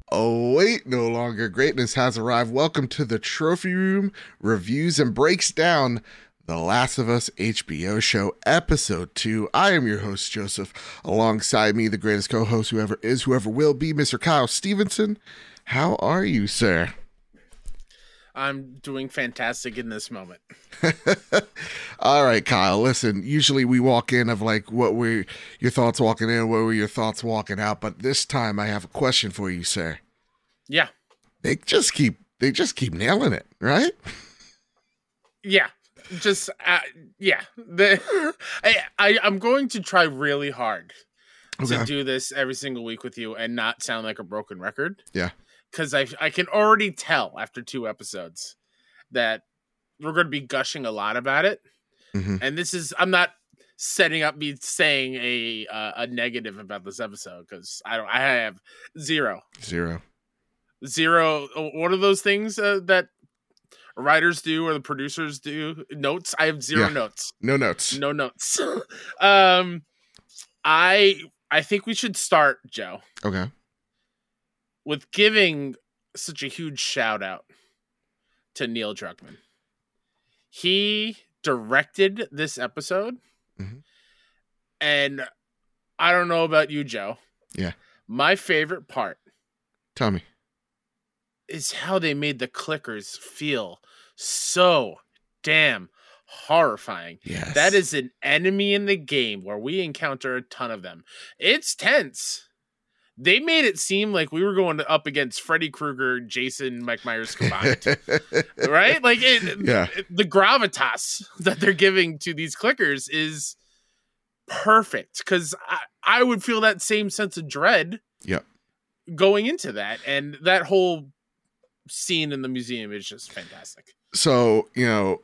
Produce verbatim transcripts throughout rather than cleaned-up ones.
Oh, wait, no longer. Greatness has arrived. Welcome to the Trophy Room Reviews and Breaks Down The Last of Us H B O Show, Episode two. I am your host, Joseph. Alongside me, the greatest co-host, whoever is, whoever will be, Mister Kyle Stevenson. How are you, sir? I'm doing fantastic in this moment. All right, Kyle, listen, usually we walk in of like, what were your thoughts walking in, what were your thoughts walking out, but this time I have a question for you, sir. Yeah. They just keep, they just keep nailing it, right? Yeah. Just, uh, yeah. The, I, I, I'm going to try really hard Okay. to do this every single week with you and not sound like a broken record. Yeah. Because I, I can already tell after two episodes that we're going to be gushing a lot about it. Mm-hmm. And this is, I'm not setting up me saying a uh, a negative about this episode because I don't, I have zero. Zero. Zero. One of those things uh, that writers do or the producers do. Notes. I have zero Yeah. notes. No notes. No notes. um, I I think we should start, Joe, Okay. with giving such a huge shout out to Neil Druckmann. He directed this episode, mm-hmm. and I don't know about you, Joe. Yeah. My favorite part Tell me. is how they made the clickers feel so damn horrifying. Yes. That is an enemy in the game where we encounter a ton of them. It's tense. They made it seem like we were going up against Freddy Krueger, Jason, Mike Myers combined, right? Like it, yeah. the gravitas that they're giving to these clickers is perfect because I, I would feel that same sense of dread Yep. going into that. And that whole scene in the museum is just fantastic. So, you know,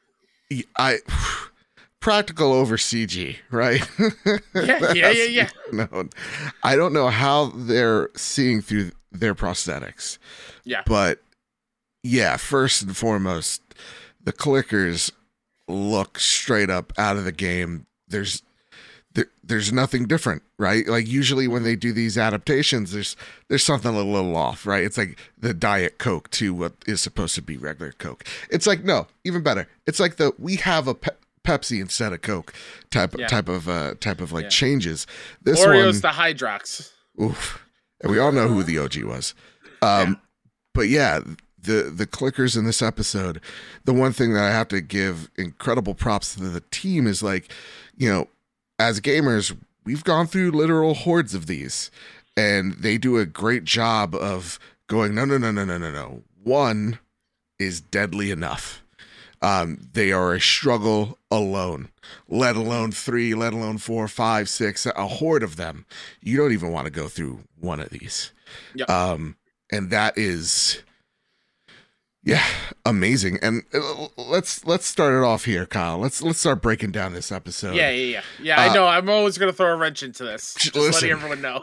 I... practical over C G, right? Yeah, yeah, yeah, yeah. No, I don't know how they're seeing through their prosthetics. Yeah. But yeah, first and foremost, the clickers look straight up out of the game. There's there, there's nothing different, right? Like usually when they do these adaptations, there's there's something a little off, right? It's like the Diet Coke to what is supposed to be regular Coke. It's like, no, even better. It's like the we have a pe- Pepsi instead of Coke type Yeah. type of uh type of like Yeah. changes. This Oreos one, to Hydrox. oof, and we all know who the O G was. Um, Yeah. But yeah, the the clickers in this episode, the one thing that I have to give incredible props to the team is like, you know, as gamers, we've gone through literal hordes of these, and they do a great job of going, no, no, no, no, no, no, no. One is deadly enough. Um, they are a struggle alone, let alone three, let alone four, five, six, a horde of them. You don't even want to go through one of these. Yep. Um, and that is, yeah, amazing. And uh, let's let's start it off here, Kyle. Let's let's start breaking down this episode. Yeah, yeah, yeah. Yeah, Uh, I know. I'm always going to throw a wrench into this. Just listen, letting everyone know.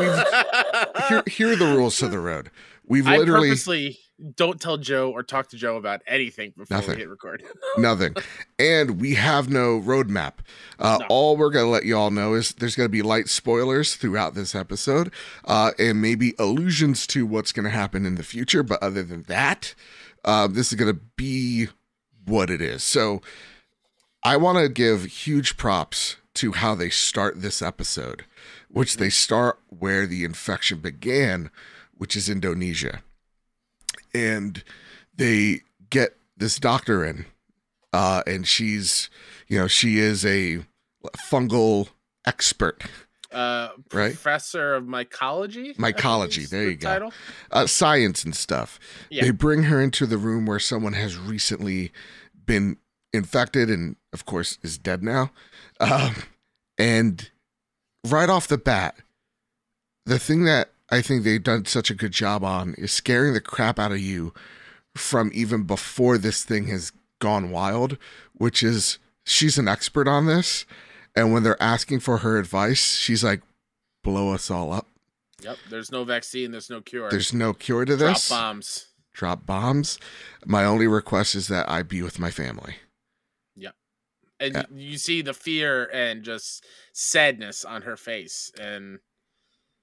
here, here are the rules to the road. We've I literally purposely don't tell Joe or talk to Joe about anything before Nothing. we hit record. nothing, and we have no roadmap. Uh, No. All we're gonna let you all know is there's gonna be light spoilers throughout this episode, uh, and maybe allusions to what's gonna happen in the future. But other than that, uh, this is gonna be what it is. So I want to give huge props to how they start this episode, which they start where the infection began, which is Indonesia. And they get this doctor in, uh, and she's, you know, she is a fungal expert, Uh, Right? Professor of mycology. I think mycology. is There the you go. title. Uh, science and stuff. Yeah. They bring her into the room where someone has recently been infected and, of course, is dead now. Um, and right off the bat, the thing that I think they've done such a good job on is scaring the crap out of you from even before this thing has gone wild, which is she's an expert on this. And when they're asking for her advice, she's like, blow us all up. Yep. There's no vaccine. There's no cure. There's no cure to Drop this. bombs. Drop bombs. My only request is that I be with my family. Yep. And Yeah. you you see the fear and just sadness on her face. And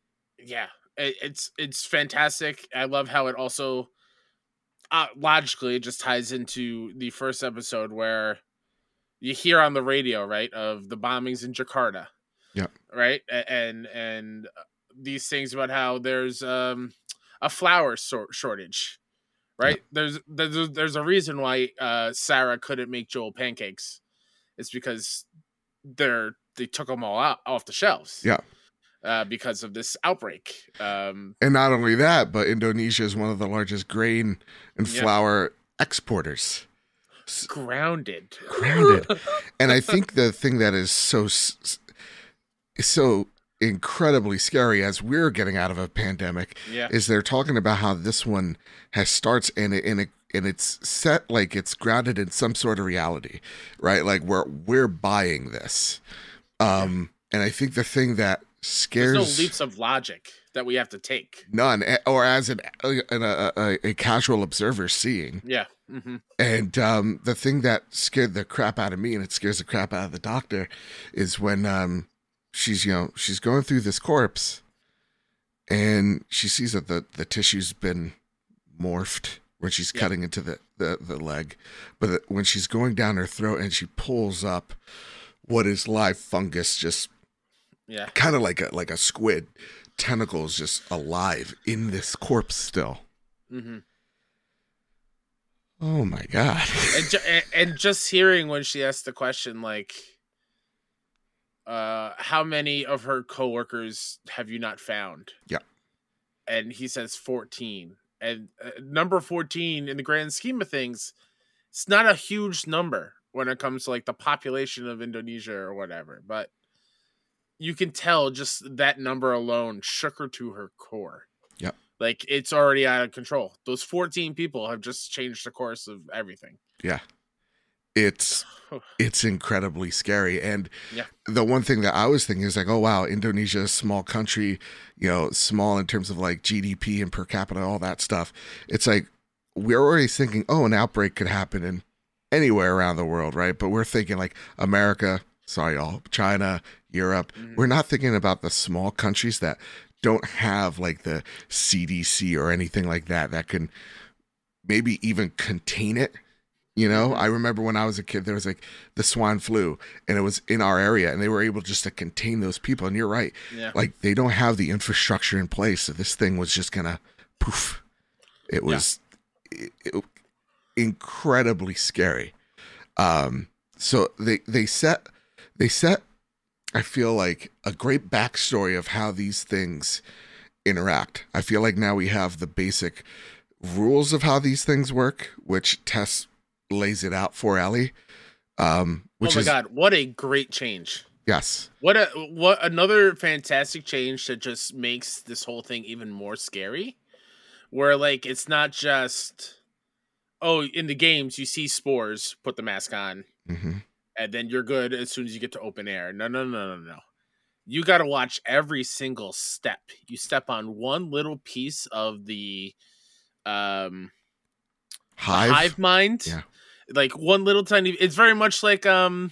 yeah, it, it's it's fantastic. I love how it also uh, logically it just ties into the first episode where you hear on the radio, right, of the bombings in Jakarta. Yeah. Right. And, and these things about how there's um, a flour sor- shortage, right? Yeah. There's, there's, there's a reason why uh, Sarah couldn't make Joel pancakes. It's because they're, they took them all out off the shelves. Yeah. Uh, because of this outbreak. Um, and not only that, but Indonesia is one of the largest grain and yeah. flour exporters. Grounded. Grounded. And I think the thing that is so is so incredibly scary as we're getting out of a pandemic yeah. is they're talking about how this one has starts and it and it and it's set like it's grounded in some sort of reality, right? Like we're we're buying this. Um yeah. And I think the thing that scares There's no leaps of logic that we have to take. None, or as an, an a, a, a casual observer seeing. Yeah. Mm-hmm. And um, the thing that scared the crap out of me, and it scares the crap out of the doctor, is when um, she's you know she's going through this corpse, and she sees that the, the tissue's been morphed when she's yeah. cutting into the, the, the leg, but when she's going down her throat and she pulls up what is live fungus, just yeah, kind of like a like a squid. Tentacles just alive in this corpse still. Mm-hmm. Oh my god! and, ju- and just hearing when she asked the question, like, uh, "How many of her coworkers have you not found?" Yeah, and he says fourteen. And uh, number fourteen in the grand scheme of things, it's not a huge number when it comes to like the population of Indonesia or whatever, but. You can tell just that number alone shook her to her core. Yep. Like it's already out of control. Those fourteen people have just changed the course of everything. Yeah. It's it's incredibly scary. And yeah. the one thing that I was thinking is like, oh wow, Indonesia is a small country, you know, small in terms of like G D P and per capita, all that stuff. It's like we're already thinking, oh, an outbreak could happen in anywhere around the world, right? But we're thinking like America, sorry y'all, China, Europe. Mm-hmm. We're not thinking about the small countries that don't have like the C D C or anything like that that can maybe even contain it. You know, mm-hmm. I remember when I was a kid, there was like the swine flu and it was in our area and they were able just to contain those people. And you're right. Yeah. Like they don't have the infrastructure in place. So this thing was just going to poof. It was yeah. it, it, incredibly scary. Um, so they, they set, they set, I feel like a great backstory of how these things interact. I feel like now we have the basic rules of how these things work, which Tess lays it out for Ellie. Um, which oh my is, god, what a great change! Yes, what a what another fantastic change that just makes this whole thing even more scary. Where like it's not just oh, in the games you see spores, put the mask on. Mm-hmm. And then you're good as soon as you get to open air. No, no, no, no, no. You got to watch every single step. You step on one little piece of the um, hive, the hive mind. Yeah. Like one little tiny. It's very much like um.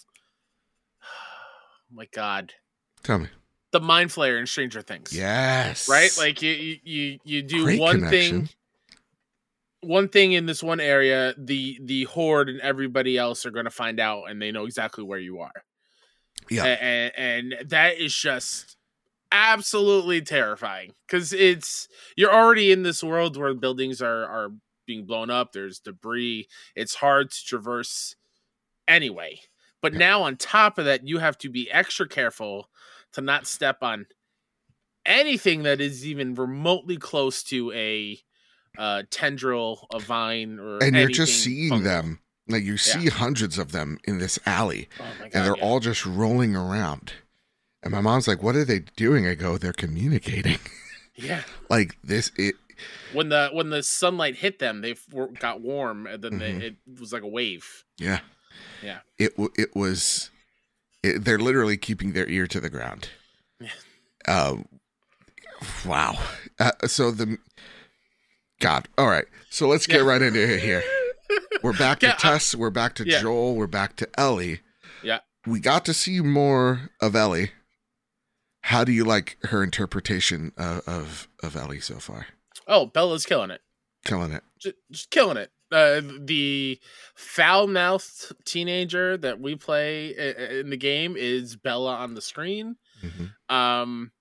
Oh my god. Tell me. The Mind Flayer in Stranger Things. Yes. Right. Like you, you, you, you do Great one connection. thing. One thing in this one area, the the horde and everybody else are going to find out, and they know exactly where you are. Yeah, and, and that is just absolutely terrifying because it's you're already in this world where buildings are are being blown up. There's debris. It's hard to traverse anyway. But yeah. now on top of that, you have to be extra careful to not step on anything that is even remotely close to a. Uh, tendril, a vine, or and you're just seeing fungal. them like you see yeah. hundreds of them in this alley, oh my God, and they're yeah. all just rolling around. And my mom's like, "What are they doing?" I go, "They're communicating." Yeah, like this. It when the when the sunlight hit them, they got warm, and then mm-hmm. they, it was like a wave. Yeah, yeah. It it was. It, they're literally keeping their ear to the ground. Yeah. Um. Wow. Uh, so the. God. All right. So let's get yeah. right into it here. We're back to yeah, Tess. We're back to yeah. Joel. We're back to Ellie. Yeah. We got to see more of Ellie. How do you like her interpretation of of, of Ellie so far? Oh, Bella's killing it. Killing it. Just, just killing it. Uh, the foul-mouthed teenager that we play in the game is Bella on the screen. Mm-hmm. Um,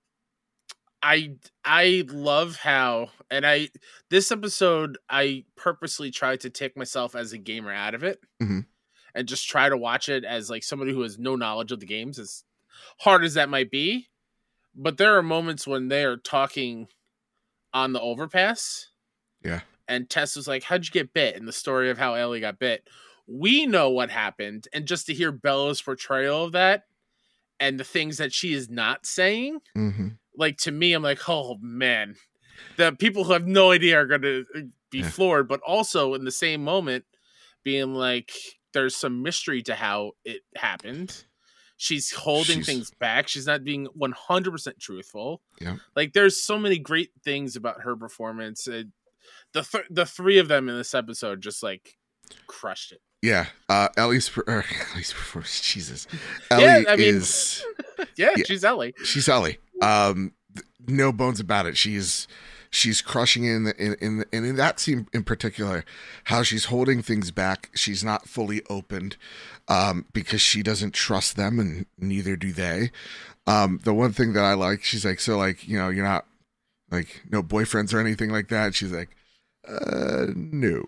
I I love how, and I this episode I purposely tried to take myself as a gamer out of it, mm-hmm. and just try to watch it as like somebody who has no knowledge of the games, as hard as that might be. But there are moments when they are talking on the overpass. Yeah. And Tess was like, how'd you get bit? And the story of how Ellie got bit. We know what happened. And just to hear Bella's portrayal of that and the things that she is not saying, mm-hmm. like, to me, I'm like, oh, man. The people who have no idea are going to be yeah. floored. But also in the same moment, being like, there's some mystery to how it happened. She's holding She's... things back. She's not being one hundred percent truthful. Yeah. Like, there's so many great things about her performance. It, The th- the three of them in this episode just like crushed it. Yeah, uh, Ellie's er, Ellie's performance. Jesus, Ellie yeah, I mean, is yeah, yeah, she's Ellie. She's Ellie. Um, th- no bones about it. She's she's crushing in the, in in the, and in that scene in particular, how she's holding things back. She's not fully opened, um, because she doesn't trust them, and neither do they. Um, the one thing that I like, she's like, so like you know, you're not like no boyfriends or anything like that. She's like. Uh, no.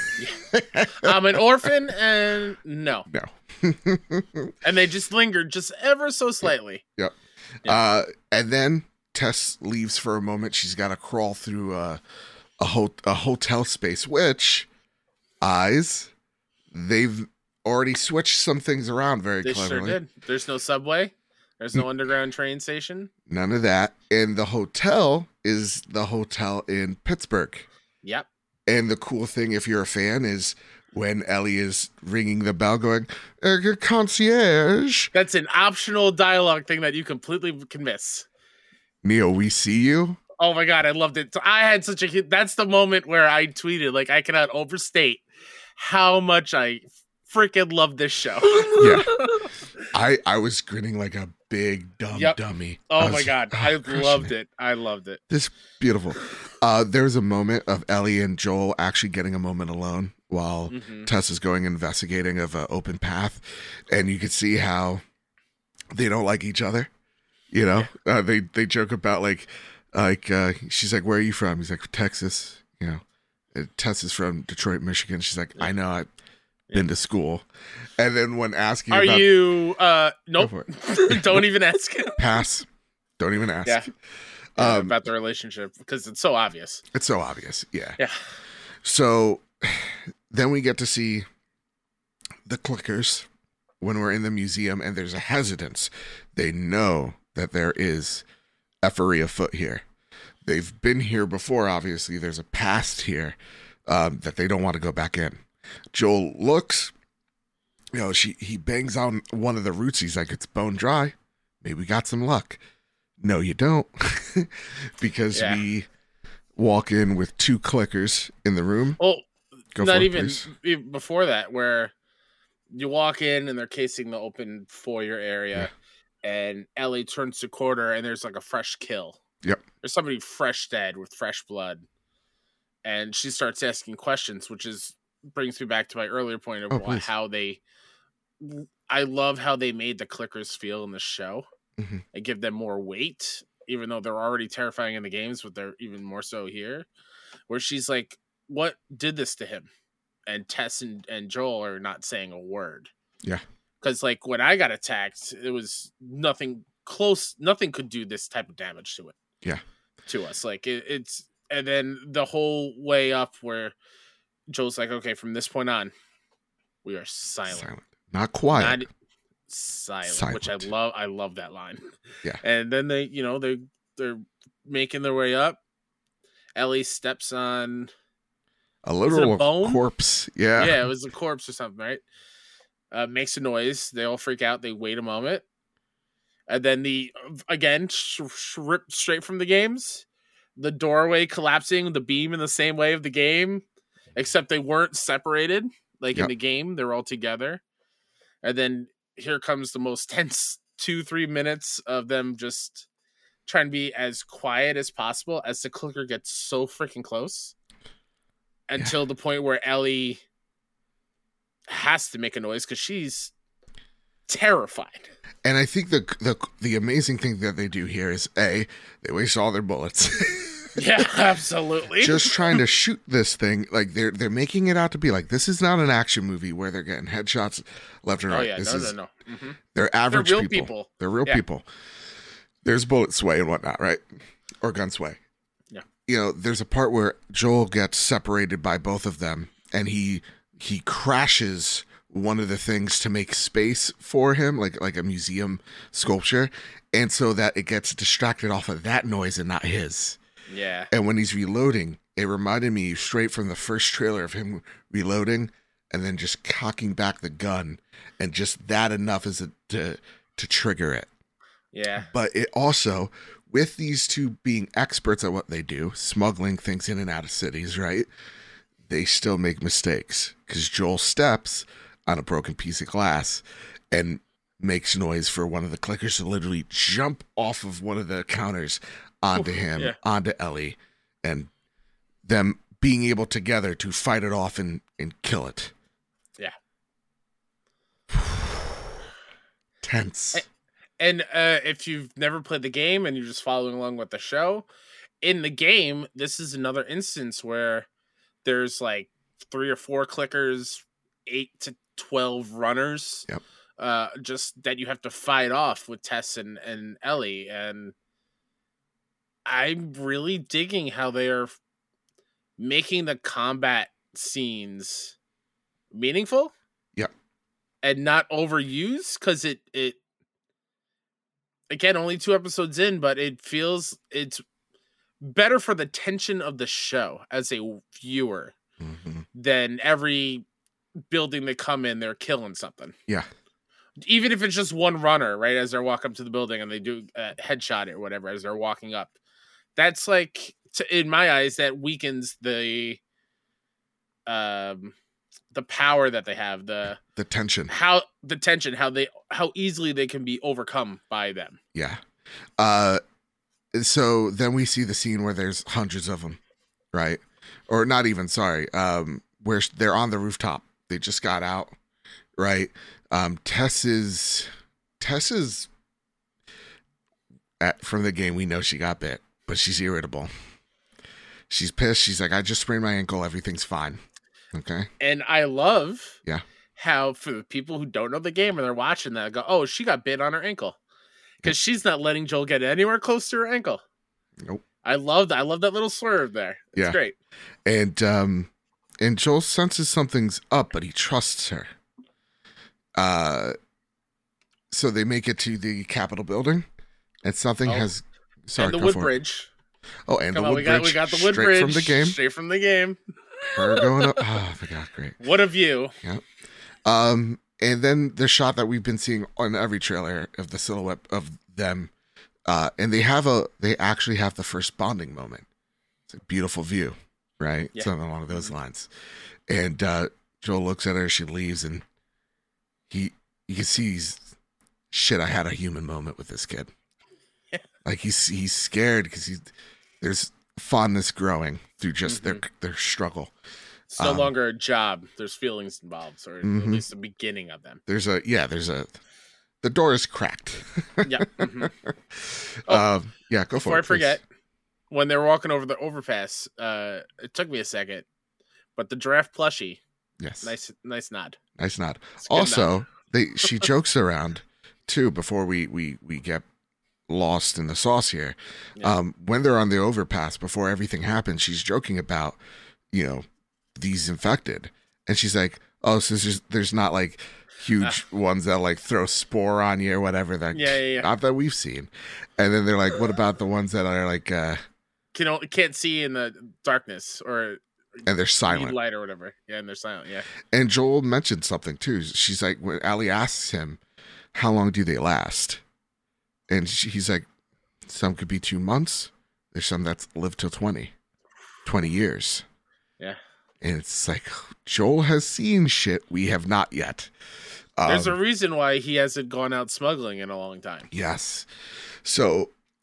I'm an orphan, and no, no. And they just lingered just ever so slightly. Yep. yep. Uh, and then Tess leaves for a moment. She's got to crawl through a a, ho- a hotel space, which eyes they've already switched some things around very they cleverly. Sure did. There's no subway. There's no underground train station. None of that. And the hotel is the hotel in Pittsburgh. Yep. And the cool thing, if you're a fan, is when Ellie is ringing the bell going, uh, concierge. That's an optional dialogue thing that you completely can miss. Neo, we see you. Oh my God, I loved it. So I had such a, that's the moment where I tweeted, like, I cannot overstate how much I freaking love this show. Yeah. I, I was grinning like a big dumb yep. dummy. Oh was, my God. Oh, I loved it. it. I loved it. This beautiful. Uh, there's a moment of Ellie and Joel actually getting a moment alone while mm-hmm. Tess is going investigating of an open path. And you can see how they don't like each other. You know, yeah. uh, they, they joke about like, like, uh, she's like, where are you from? He's like, Texas, you know, and Tess is from Detroit, Michigan. She's like, yeah. I know, I've yeah. been to school. And then when asking, are about, you, uh, nope, don't even ask. Pass. Don't even ask. Yeah. yeah um, about the relationship because it's so obvious. It's so obvious. Yeah. Yeah. So then we get to see the clickers when we're in the museum and there's a hesitance. They know that there is effery afoot here. They've been here before, obviously. There's a past here um, that they don't want to go back in. Joel looks, you know, she he bangs on one of the roots. He's like, it's bone dry. Maybe we got some luck. No, you don't. Because yeah. we walk in with two clickers in the room. Well, go not even it, before that, where you walk in and they're casing the open foyer area. Yeah. And Ellie turns to quarter, and there's like a fresh kill. Yep. There's somebody fresh dead with fresh blood. And she starts asking questions, which is brings me back to my earlier point of oh, what, how they... I love how they made the clickers feel in the show. Mm-hmm. And give them more weight, even though they're already terrifying in the games, but they're even more so here. Where she's like, what did this to him? And Tess and, and Joel are not saying a word. Yeah. Because, like, when I got attacked, it was nothing close. Nothing could do this type of damage to it. Yeah. To us. Like, it, it's... And then the whole way up where Joel's like, okay, from this point on, we are silent. Silent. Not quiet. Not silent, silent. Which I love. I love that line. Yeah. And then they, you know, they, they're making their way up. Ellie steps on... A literal a bone? corpse. Yeah. Yeah, it was a corpse or something, right? Uh, makes a noise. They all freak out. They wait a moment. And then the, again, sh- sh- ripped straight from the games, the doorway collapsing, the beam in the same way of the game, except they weren't separated. Like yep. in the game, they're all together. And then here comes the most tense two, three minutes of them just trying to be as quiet as possible as the clicker gets so freaking close until yeah. the point where Ellie has to make a noise because she's terrified. And I think the the the amazing thing that they do here is A, they waste all their bullets. Yeah, absolutely. Just trying to shoot this thing, like they're they're making it out to be like this is not an action movie where they're getting headshots left and right. Oh yeah, this no, is, no, no. Mm-hmm. They're average they're real people. people. They're real yeah. people. There's bullet sway and whatnot, right? Or gun sway. Yeah. You know, there's a part where Joel gets separated by both of them, and he he crashes one of the things to make space for him, like like a museum sculpture, and so that it gets distracted off of that noise and not his. Yeah. And when he's reloading, it reminded me straight from the first trailer of him reloading and then just cocking back the gun, and just that enough is a, to to trigger it. Yeah. But it also, with these two being experts at what they do, smuggling things in and out of cities, right? They still make mistakes because Joel steps on a broken piece of glass and makes noise for one of the clickers to literally jump off of one of the counters onto Oof, him, yeah. onto Ellie, and them being able together to fight it off and, and kill it. Yeah. Tense. And uh, if you've never played the game and you're just following along with the show, in the game, this is another instance where there's like three or four clickers, eight to twelve runners, yep. uh, just that you have to fight off with Tess and, and Ellie. And I'm really digging how they are making the combat scenes meaningful. Yeah. And not overused, because it, it, again, only two episodes in, but it feels it's better for the tension of the show as a viewer mm-hmm. than every building they come in, they're killing something. Yeah. Even if it's just one runner, right, as they're walking up to the building and they do a headshot or whatever as they're walking up. That's like, to, in my eyes, that weakens the um the power that they have, the the tension, how the tension, how they how easily they can be overcome by them. Yeah. Uh, so then we see the scene where there's hundreds of them, right? Or not even. Sorry. Um, where they're on the rooftop. They just got out, right? Um, Tess is Tess is at, from the game. We know she got bit, but she's irritable. She's pissed. She's like, I just sprained my ankle. Everything's fine. Okay. And I love yeah how, for the people who don't know the game and they're watching that, go, oh, she got bit on her ankle. Because she's not letting Joel get anywhere close to her ankle. Nope. I love that. I love that little swerve there. It's yeah. great. And um, and Joel senses something's up, but he trusts her. Uh, so they make it to the Capitol building, and something oh. has. Sorry, and the Woodbridge. Oh, and Come the on, Woodbridge. We got, we got the Woodbridge straight from the game. Straight from the game. Her going up. Oh my god, great. What a view. Yeah. Um, and then the shot that we've been seeing on every trailer of the silhouette of them, uh, and they have a, they actually have the first bonding moment. It's a beautiful view, right? Yeah. Something along those lines. And uh, Joel looks at her, she leaves, and he, you can see he's, shit, I had a human moment with this kid. Yeah. Like he's he's scared because he's there's fondness growing through just mm-hmm. their their struggle. It's no um, longer a job. There's feelings involved, or mm-hmm. at least the beginning of them. There's a yeah. There's a the door is cracked. yeah. Mm-hmm. Oh, uh, yeah. Go for before it. I forget, please. When they were walking over the overpass, uh, it took me a second, but the giraffe plushie. Yes. Nice, nice nod. Nice nod. Also, nod. they she jokes around too before we we we get lost in the sauce here. Yeah. Um, when they're on the overpass before everything happens, she's joking about, you know, these infected, and she's like, "Oh, so there's there's not like huge uh, ones that like throw spore on you or whatever that yeah, yeah, yeah. not that we've seen." And then they're like, "What about the ones that are like uh can only, can't see in the darkness or and they're silent, light or whatever?" Yeah, and they're silent. Yeah. And Joel mentioned something too. She's like, when Allie asks him, "How long do they last?" And she, he's like, "Some could be two months. There's some that's lived till twenty, twenty years." Yeah. And it's like, Joel has seen shit we have not yet. Um, There's a reason why he hasn't gone out smuggling in a long time. Yes. So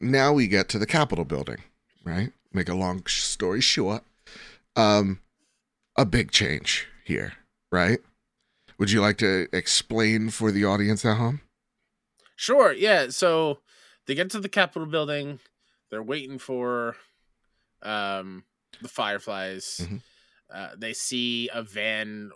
now we get to the Capitol building, right? Make a long story short. Um, a big change here, right? Would you like to explain for the audience at home? Sure, yeah. So they get to the Capitol building. They're waiting for um, the Fireflies. Mm-hmm. Uh, they see a van,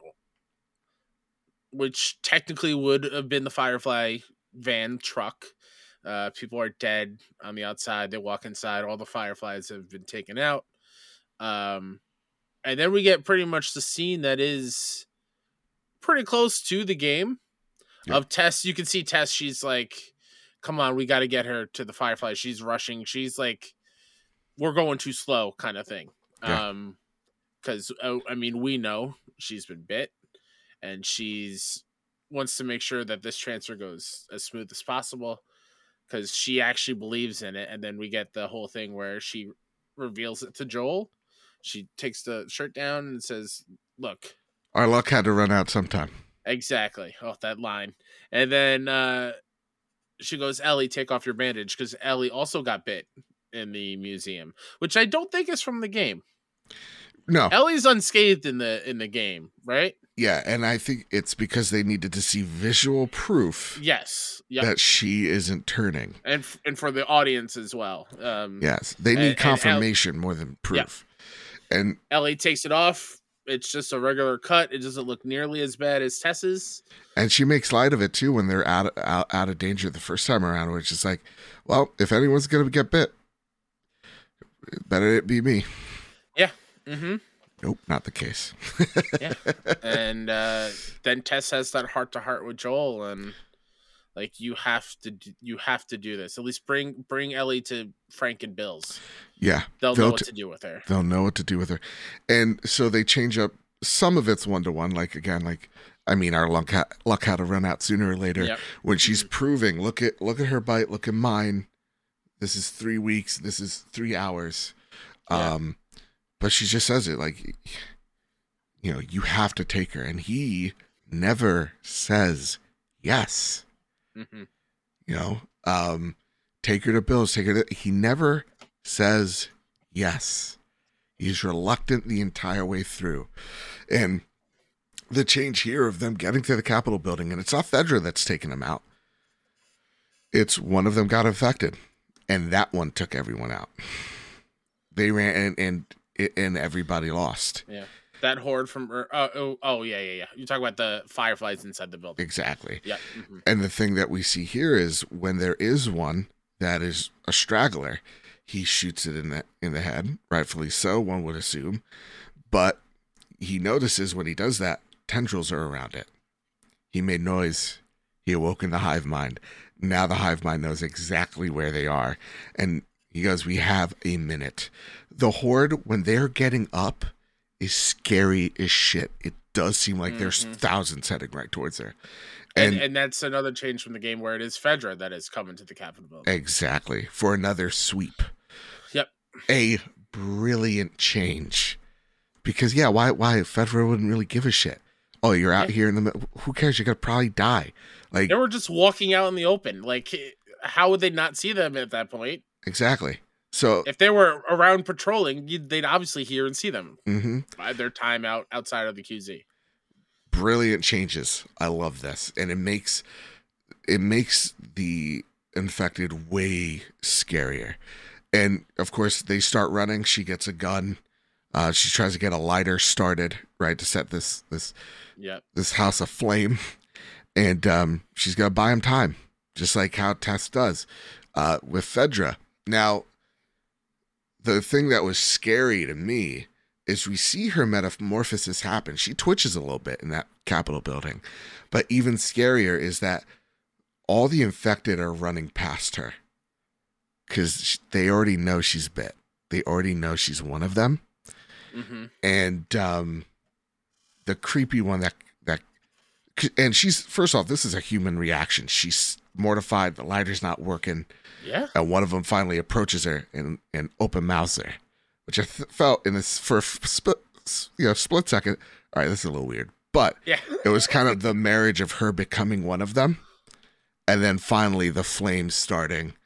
which technically would have been the Firefly van truck. Uh, people are dead on the outside. They walk inside. All the Fireflies have been taken out. Um, and then we get pretty much the scene that is pretty close to the game yeah. of Tess. You can see Tess. She's like, come on, we got to get her to the Fireflies. She's rushing. She's like, we're going too slow kind of thing. Yeah. Um, because, oh, I mean, we know she's been bit and she's wants to make sure that this transfer goes as smooth as possible because she actually believes in it. And then we get the whole thing where she reveals it to Joel. She takes the shirt down and says, look, our luck had to run out sometime. Exactly. Oh, that line. And then uh, she goes, Ellie, take off your bandage because Ellie also got bit in the museum, which I don't think is from the game. No. Ellie's unscathed in the in the game, right? Yeah, and I think it's because they needed to see visual proof. Yes. Yep. That she isn't turning. And f- and for the audience as well. Um, yes. They need and, confirmation and El- more than proof. Yep. And Ellie takes it off. It's just a regular cut. It doesn't look nearly as bad as Tess's. And she makes light of it, too, when they're out, out, out of danger the first time around, which is like, well, if anyone's going to get bit, better it be me. Yeah. Mm-hmm. Nope, not the case. Yeah. And uh, then Tess has that heart-to-heart with Joel, and like, you have to do, you have to do this. At least bring bring Ellie to Frank and Bill's. Yeah. They'll, they'll know what t- to do with her. They'll know what to do with her. And so they change up. Some of it's one-to-one. Like, again, like, I mean, our luck, ha- luck had to run out sooner or later. Yep. When she's proving, look at look at her bite, look at mine. This is three weeks. This is three hours. Yeah. Um, but she just says it like, you know, you have to take her. And he never says yes. Mm-hmm. You know, um, take her to Bill's, take her to, he never says yes. He's reluctant the entire way through. And the change here of them getting to the Capitol building, and it's not Fedra that's taking them out. It's one of them got infected, and that one took everyone out. They ran, and and, and everybody lost. Yeah. That horde from, uh, oh, oh, yeah, yeah, yeah. You talk about the Fireflies inside the building. Exactly. Yeah. Mm-hmm. And the thing that we see here is when there is one that is a straggler, he shoots it in the in the head, rightfully so, one would assume. But he notices when he does that, tendrils are around it. He made noise. He awoke in the hive mind. Now the hive mind knows exactly where they are. And he goes, we have a minute. The horde, when they're getting up, is scary as shit. It does seem like mm-hmm. there's thousands heading right towards her. And, and and that's another change from the game where it is Fedra that is coming to the Capitol building. Exactly. For another sweep. Yep. A brilliant change. Because, yeah, why why Fedra wouldn't really give a shit. Oh, you're out yeah. here in the middle. Who cares? You're going to probably die. Like, they were just walking out in the open. Like, how would they not see them at that point? Exactly. So if they were around patrolling, they'd obviously hear and see them mm-hmm. by their time out outside of the Q Z. Brilliant changes. I love this, and it makes it makes the infected way scarier. And of course, they start running. She gets a gun. Uh, she tries to get a lighter started, right, to set this this yep. this house aflame, and um, she's gonna buy him time, just like how Tess does uh, with Fedra. Now, the thing that was scary to me is we see her metamorphosis happen. She twitches a little bit in that Capitol building. But even scarier is that all the infected are running past her because they already know she's bit. They already know she's one of them. Mm-hmm. And um, the creepy one that, that, and she's, first off, this is a human reaction. She's mortified. The lighter's not working. Yeah. And one of them finally approaches her and, and open mouths her, which I th- felt in this for a split, you know, split second. All right, this is a little weird, but yeah. It was kind of the marriage of her becoming one of them. And then finally the flames starting,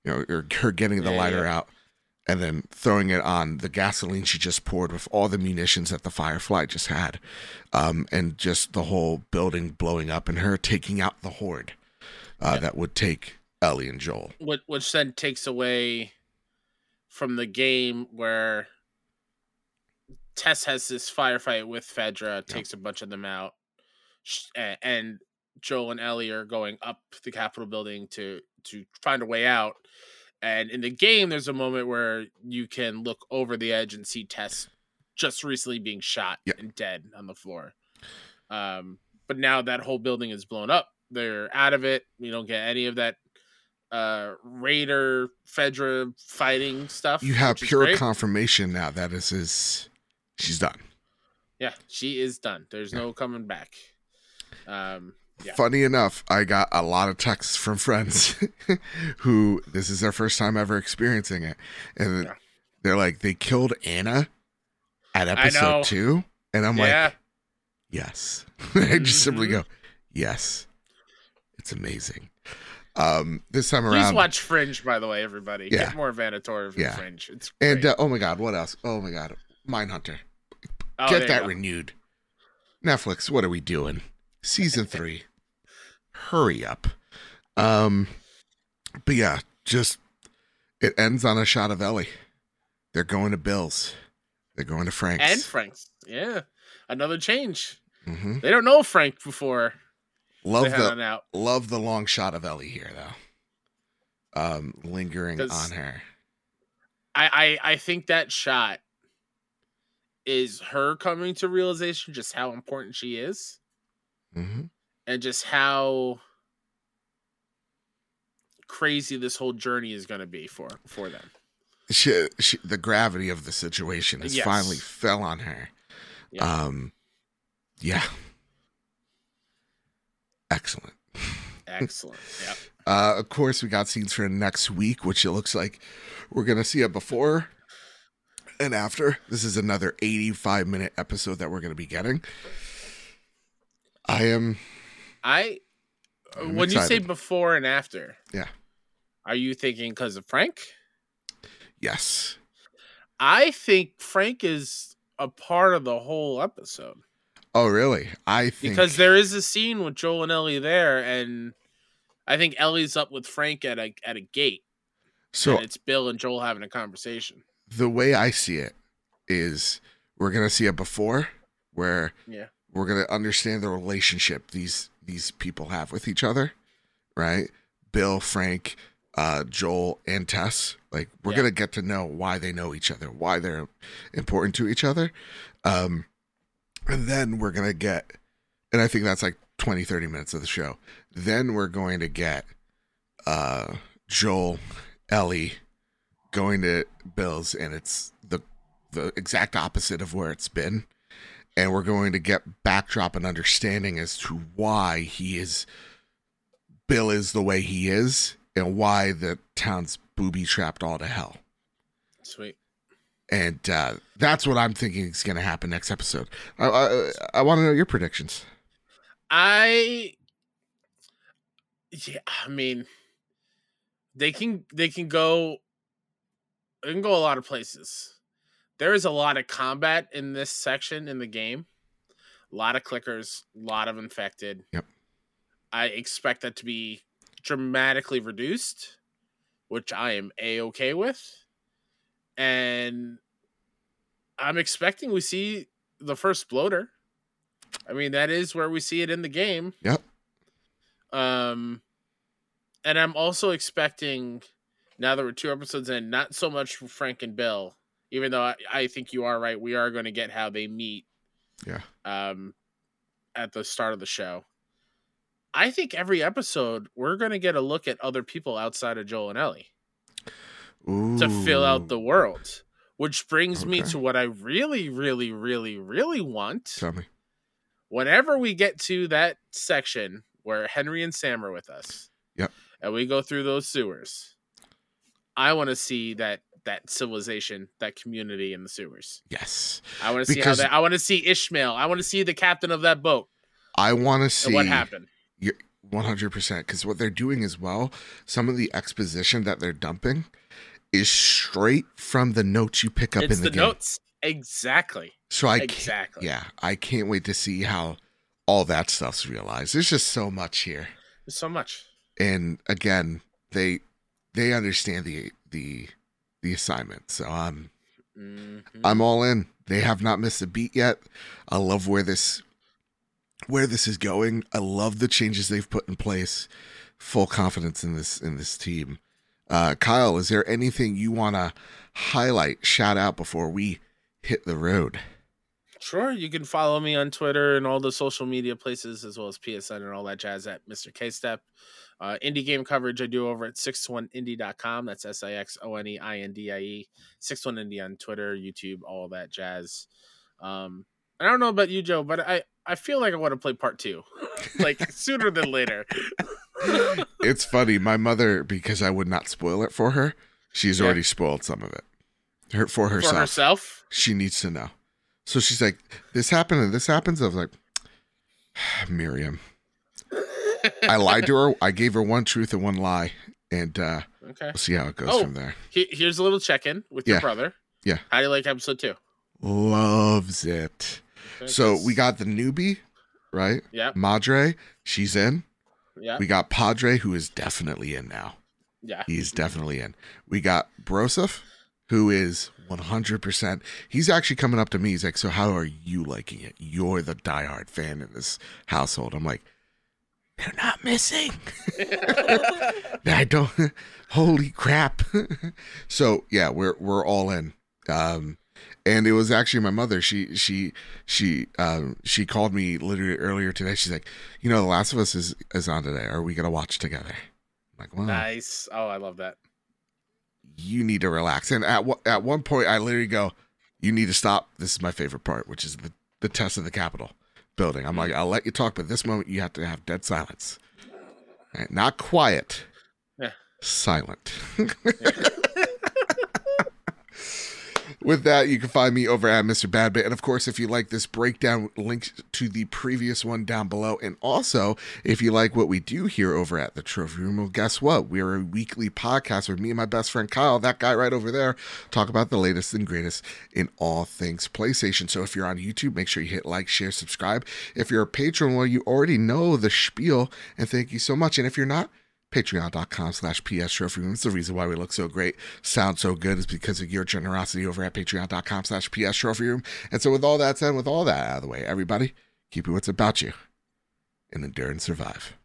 you know, or her getting the Yeah, lighter yeah. out and then throwing it on the gasoline she just poured with all the munitions that the Firefly just had, um, and just the whole building blowing up and her taking out the horde uh, Yeah. that would take Ellie and Joel. Which, which then takes away from the game where Tess has this firefight with Fedra, takes a bunch of them out, and Joel and Ellie are going up the Capitol building to to find a way out. And in the game, there's a moment where you can look over the edge and see Tess just recently being shot Yeah. and dead on the floor. Um, but now that whole building is blown up. They're out of it. We don't get any of that uh, Raider Fedra fighting stuff. You have which is pure great. confirmation now that this is she's done. Yeah, she is done. There's Yeah. no coming back. Um, yeah. Funny enough, I got a lot of texts from friends who this is their first time ever experiencing it. And Yeah. they're like, they killed Anna at know. episode two. And I'm yeah. like, yes. I just simply Mhm. go, yes. It's amazing. Um, this time Please around. watch Fringe, by the way, everybody. Yeah. Get more Vanator from Yeah. Fringe. It's great. And uh, oh my God, what else? Oh my God. Mindhunter. Oh, Get there that you go. renewed. Netflix, what are we doing? Season three. Hurry up. Um, but yeah, just it ends on a shot of Ellie. They're going to Bill's. They're going to Frank's. And Frank's. Yeah. Another change. hmm They don't know Frank before Love they head the on out. love the long shot of Ellie here though. Um, lingering 'Cause- on her. I, I I think that shot is her coming to realization just how important she is hmm and just how crazy this whole journey is going to be for for them. She, she, the gravity of the situation has Yes. finally fell on her. Yeah. Um, yeah. Excellent. Excellent. Yep. Uh, of course, we got scenes for next week, which it looks like we're going to see a before and after. This is another eighty-five minute episode that we're going to be getting. I am. I I'm when you say excited. before and after, Yeah. are you thinking because of Frank? Yes. I think Frank is a part of the whole episode Oh, really? I think. because there is a scene with Joel and Ellie there, and I think Ellie's up with Frank at a at a gate, So and it's Bill and Joel having a conversation. the way I see it is we're going to see a before where Yeah. we're going to understand the relationship these these people have with each other, right? Bill, Frank, uh, Joel, and Tess. Like, we're Yeah. going to get to know why they know each other, why they're important to each other. Um, and then we're going to get, and I think that's like twenty, thirty minutes of the show. Then we're going to get uh, Joel, Ellie going to Bill's, and it's the the exact opposite of where it's been. And we're going to get backdrop and understanding as to why he is, Bill is the way he is, and why the town's booby trapped all to hell. Sweet. And uh, that's what I'm thinking is going to happen next episode. I, I, I want to know your predictions. I yeah, I mean they can they can go they can go a lot of places. There is a lot of combat in this section in the game. A lot of clickers, a lot of infected. Yep. I expect that to be dramatically reduced, which I am A-okay with. And I'm expecting we see the first bloater. I mean, that is where we see it in the game. Yep. Um, and I'm also expecting, now that we're two episodes in, not so much for Frank and Bill, even though I, I think you are right. We are going to get how they meet. Yeah. Um, at the start of the show. I think every episode we're going to get a look at other people outside of Joel and Ellie to fill out the world, which brings me Okay. to what I really, really, really, really want. Tell me. Whenever we get to that section where Henry and Sam are with us, Yep. and we go through those sewers, I want to see that that civilization, that community in the sewers. Yes. I want to see Because- how that. I want to see Ishmael. I want to see the captain of that boat I want to see and what happened. one hundred percent. Because what they're doing as well, some of the exposition that they're dumping is straight from the notes you pick up it's in the, the game. notes. Exactly. So I exactly. Can't, yeah, I can't wait to see how all that stuff's realized. There's just so much here. There's so much. And again, they they understand the the the assignment. So I'm mm-hmm. I'm all in. They have not missed a beat yet. I love where this where this is going. I love the changes they've put in place. Full confidence in this in this team. Uh, Kyle, is there anything you want to highlight, shout out before we hit the road? Sure. You can follow me on Twitter and all the social media places, as well as P S N and all that jazz at Mister K-Step. Uh, indie game coverage I do over at six one indie dot com. That's S I X O N E I N D I E. six one indie on Twitter, YouTube, all that jazz. Um, I don't know about you, Joe, but I, I feel like I want to play part two, like sooner than later. It's funny. My mother, because I would not spoil it for her, she's yeah. already spoiled some of it. Her, for herself. For herself? She needs to know. So she's like, this happened and this happens. I was like, Miriam. I lied to her. I gave her one truth and one lie. And uh, okay. we'll see how it goes oh, from there. He, here's a little check-in with yeah. your brother. Yeah. How do you like episode two? Loves it. Okay, so we got the newbie, right? Yeah. Madre, she's in. Yeah. We got Padre, who is definitely in now. Yeah. He's definitely in. We got Broseph, who is one hundred percent. He's actually coming up to me. He's like, so how are you liking it? You're the diehard fan in this household. I'm like, they're not missing. I don't. Holy crap. So yeah, we're we're all in. Um, and it was actually my mother. She she she um she called me literally earlier today. She's like, you know, The Last of Us is is on today. Are we gonna watch together? I'm like, well, nice. Oh, I love that. You need to relax. And at at one point, I literally go, you need to stop. This is my favorite part, which is the, the test of the Capitol building. I'm like, I'll let you talk, but this moment you have to have dead silence. Right? Not quiet. Yeah. Silent. With that, you can find me over at Mister Badbit. And of course, if you like this breakdown, links to the previous one down below. And also, if you like what we do here over at the Trophy Room, well, guess what? We're a weekly podcast where me and my best friend Kyle, that guy right over there, talk about the latest and greatest in all things PlayStation. So if you're on YouTube, make sure you hit like, share, subscribe. If you're a patron, well, you already know the spiel. And thank you so much. And if you're not, patreon.com slash PS Trophy Room. It's the reason why we look so great, sound so good, is because of your generosity over at patreon.com slash PS Trophy Room. And so with all that said, with all that out of the way, everybody, keep it what's about you and endure and survive.